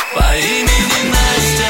по имени Настя.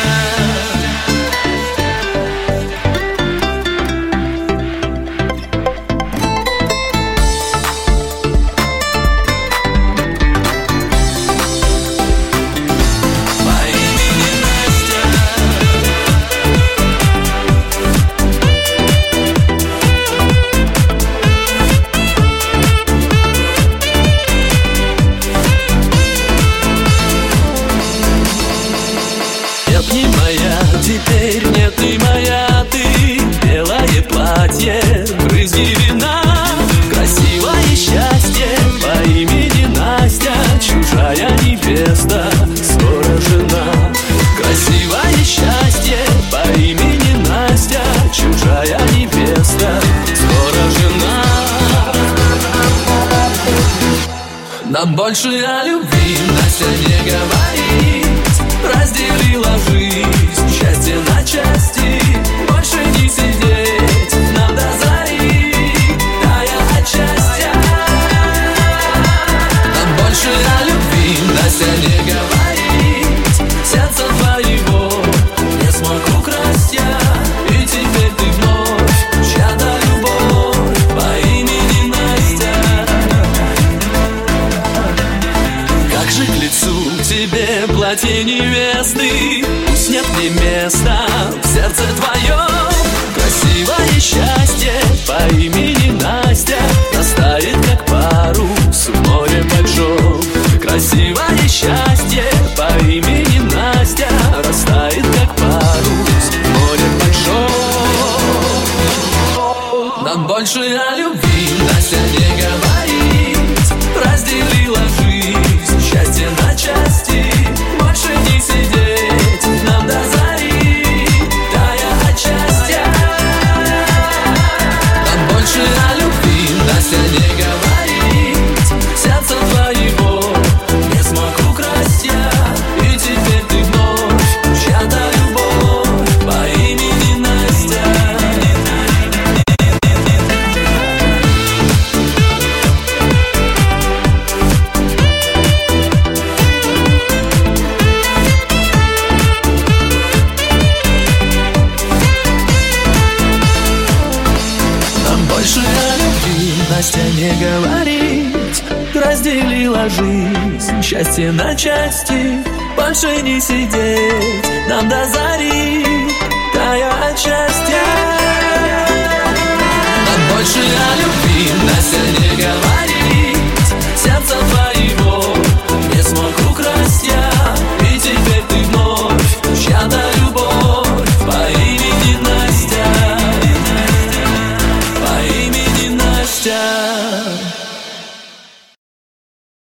Не моя, теперь нет ты моя, ты. Белое платье, брызги вина, красивое счастье по имени Настя. Чужая невеста, скоро жена. Красивое счастье по имени Настя. Чужая невеста, скоро жена. Нам больше о любви Настя не говорит. Разделила жизнь, счастье на части. Больше не сидеть нам до зари, тая от счастья. Нам больше о любви Настя не говорит. Сердце твоего не смог украсть я. И теперь ты вновь чья-то любовь по имени Настя. Как же к лицу тебе платье невесты, пусть нет мне места в сердце твоем. Красивое счастье по имени Настя растает, как парус в море большом. Красивое счастье по имени Настя растает, как парус в море большом. Нам больше о любви Настя не говорит. Разделила жизнь, счастье на части. Больше не сидеть нам до зари, тая от счастья. Нам больше о любви Настя не говорит. Сердце твоего не смог украсть я. И теперь ты вновь чья-то любовь по имени Настя. Больше о любви Настя не говорит. Разделила жизнь, счастье на части. Больше не сидеть нам до зари, тая от счастья. Нам больше о любви Настя не говорит. Сердце твоего не смог украсть я. И теперь ты вновь чья-то любовь по имени Настя. По имени Настя.